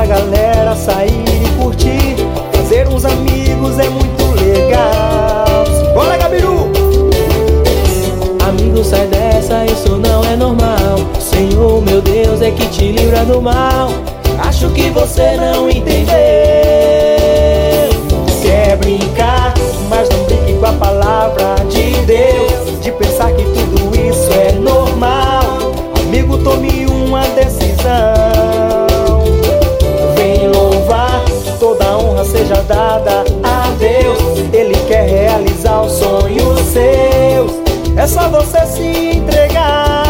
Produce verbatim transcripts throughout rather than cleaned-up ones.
galera, sair e curtir, fazer uns amigos é muito legal. Bora, Gabiru! Amigo, sai dessa, isso não é normal. O Senhor, meu Deus, é que te livra do mal. Acho que você não entendeu. Quer brincar, mas não brinque com a palavra de Deus, de pensar que tudo isso é normal. Amigo, tome uma decisão. Vem louvar, toda a honra seja dada a Deus. Ele quer realizar os sonhos seus. É só você se entregar.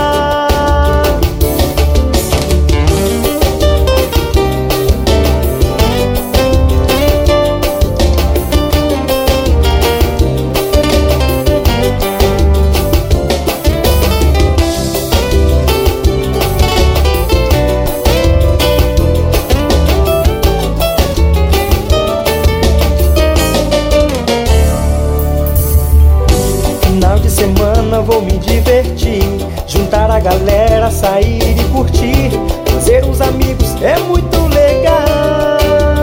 Final de semana vou me divertir, juntar a galera, sair e curtir, fazer uns amigos é muito legal.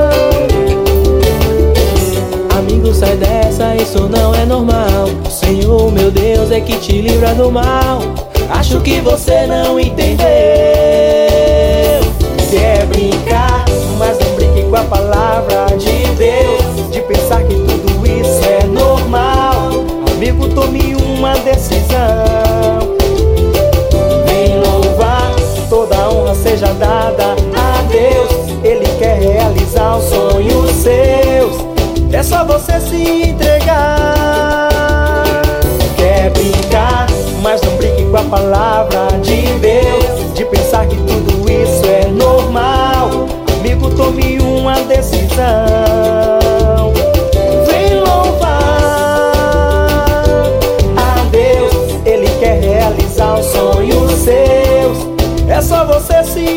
Amigo, sai dessa, isso não é normal. O Senhor, meu Deus, é que te livra do mal. Acho que você não entendeu. Quer brincar, mas não brinque com a palavra de Deus, de pensar que tudo isso é normal. Amigo, tome uma decisão. Vem louvar, toda a honra seja dada a Deus. Ele quer realizar os sonhos seus. É só você se entregar. Quer brincar, mas não brinque com a palavra de Deus, de pensar que tudo isso é normal. Amigo, tome uma decisão. Vem louvar a Deus, Ele quer realizar os sonhos seus. É só você se